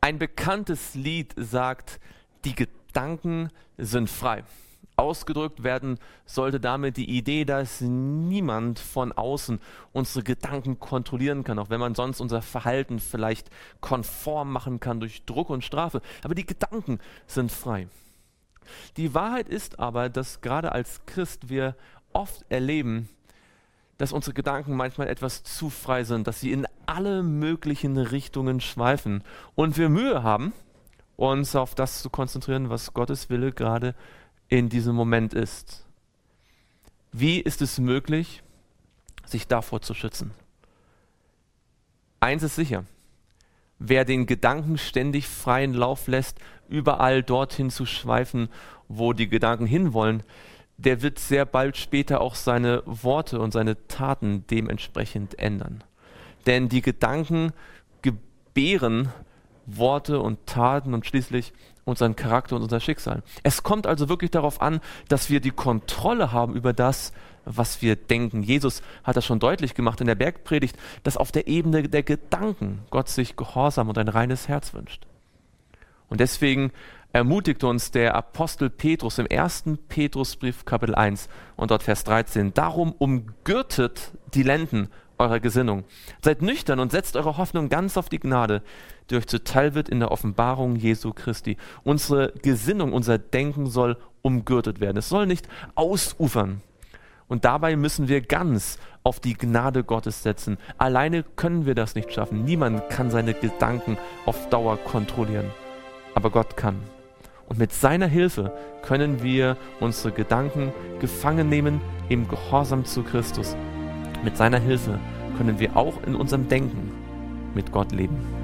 Ein bekanntes Lied sagt, die Gedanken sind frei. Ausgedrückt werden sollte damit die Idee, dass niemand von außen unsere Gedanken kontrollieren kann, auch wenn man sonst unser Verhalten vielleicht konform machen kann durch Druck und Strafe. Aber die Gedanken sind frei. Die Wahrheit ist aber, dass gerade als Christ wir oft erleben, dass unsere Gedanken manchmal etwas zu frei sind, dass sie in alle möglichen Richtungen schweifen und wir Mühe haben, uns auf das zu konzentrieren, was Gottes Wille gerade in diesem Moment ist. Wie ist es möglich, sich davor zu schützen? Eins ist sicher: Wer den Gedanken ständig freien Lauf lässt, überall dorthin zu schweifen, wo die Gedanken hinwollen, der wird sehr bald später auch seine Worte und seine Taten dementsprechend ändern. Denn die Gedanken gebären Worte und Taten und schließlich unseren Charakter und unser Schicksal. Es kommt also wirklich darauf an, dass wir die Kontrolle haben über das, was wir denken. Jesus hat das schon deutlich gemacht in der Bergpredigt, dass auf der Ebene der Gedanken Gott sich Gehorsam und ein reines Herz wünscht. Und deswegen ermutigt uns der Apostel Petrus im 1. Petrusbrief Kapitel 1 und dort Vers 13: Darum umgürtet die Lenden eurer Gesinnung. Seid nüchtern und setzt eure Hoffnung ganz auf die Gnade, die euch zuteil wird in der Offenbarung Jesu Christi. Unsere Gesinnung, unser Denken soll umgürtet werden. Es soll nicht ausufern. Und dabei müssen wir ganz auf die Gnade Gottes setzen. Alleine können wir das nicht schaffen. Niemand kann seine Gedanken auf Dauer kontrollieren. Aber Gott kann. Und mit seiner Hilfe können wir unsere Gedanken gefangen nehmen im Gehorsam zu Christus. Mit seiner Hilfe können wir auch in unserem Denken mit Gott leben.